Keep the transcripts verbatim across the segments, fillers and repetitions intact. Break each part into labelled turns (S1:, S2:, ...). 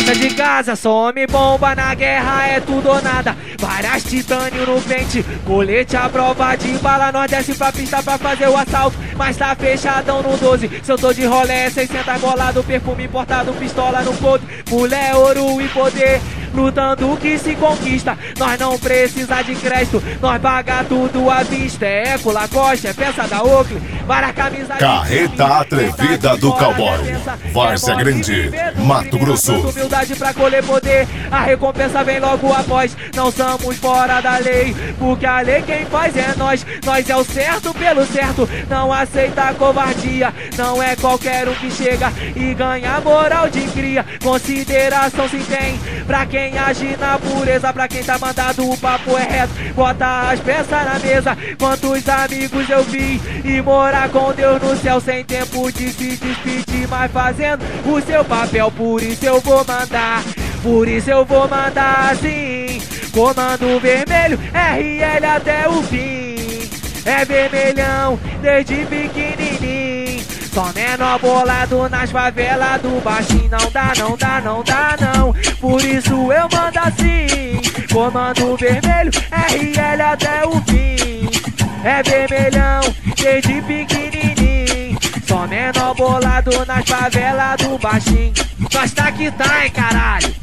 S1: faixa de casa, só homem bomba, na guerra é tudo ou nada. Várias titânio no pente, colete à prova de bala. Nós desce pra pista pra fazer o assalto, mas tá fechadão no doze. Se eu tô de rolé, seiscentos bolado, perfume importado, pistola no couro. Mulher, ouro e poder, lutando que se conquista. Nós não precisa de crédito, nós paga tudo à vista. É Eco, Lacoste, é peça da Oakley, várias camisas.
S2: Carreta atrevida do cowboy, Várzea Grande, Mato Grosso.
S1: Humildade pra colher poder, a recompensa vem logo após. Não somos fora da lei, porque a lei quem faz é nós. Nós é o certo pelo certo, não aceita covardia. Não é qualquer um que chega e ganha moral de cria. Consideração se tem pra quem age na pureza, pra quem tá mandado o papo é reto. Bota as peças na mesa, quantos amigos eu vi e morar com Deus no céu sem tempo de se despedir, mas fazendo o seu papel. Por isso eu vou mandar, por isso eu vou mandar assim. Comando vermelho, R L até o fim. É vermelhão desde pequenininho, só menor bolado nas favelas do baixinho. Não dá, não dá, não dá não, por isso eu mando assim. Comando vermelho, R L até o fim. É vermelhão desde pequenininho, só menor bolado nas favelas do baixinho. Nós tá que tá, hein, caralho.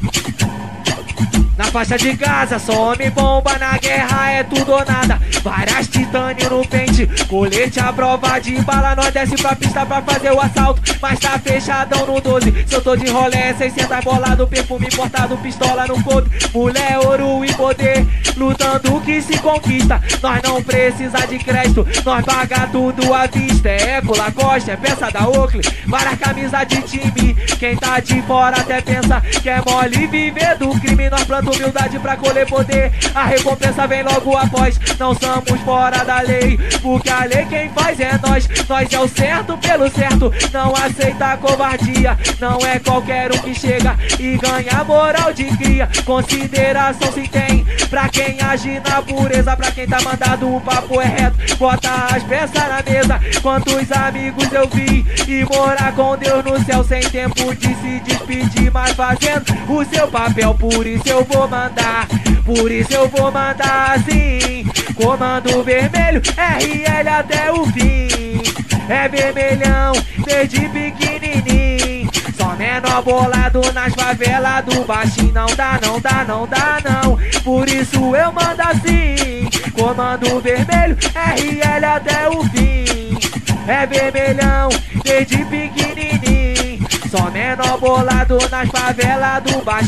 S1: Na faixa de casa, só homem bomba, na guerra é tudo ou nada. Várias titânio no pente, colete à prova de bala. Nós desce pra pista pra fazer o assalto, mas tá fechadão no doze. Se eu tô de rolé, seiscentos bolado, perfume importado, pistola no couro. Mulher, ouro e poder, lutando que se conquista. Nós não precisa de crédito, nós paga tudo à vista. É Eco, Lacoste, é peça da Oakley, várias camisas de time. Quem tá de fora até pensa que é mole viver do crime. Nós plantamos humildade pra colher poder, a recompensa vem logo após. Não somos fora da lei, porque a lei quem faz é nós. Nós é o certo pelo certo, não aceita covardia. Não é qualquer um que chega e ganha moral de cria. Consideração se tem pra quem age na pureza, pra quem tá mandado o papo é reto. Bota as peças na mesa, quantos amigos eu vi e morar com Deus no céu sem tempo de se despedir, mas fazendo o seu papel. Por isso eu vou mandar, por isso eu vou mandar assim. Comando vermelho, R L até o fim. É vermelhão desde pequenininho, só menor bolado nas favelas do baixinho. Não dá, não dá, não dá não, por isso eu mando assim. Comando vermelho, R L até o fim. É vermelhão desde pequenininho, só menor bolado nas favelas do baixinho.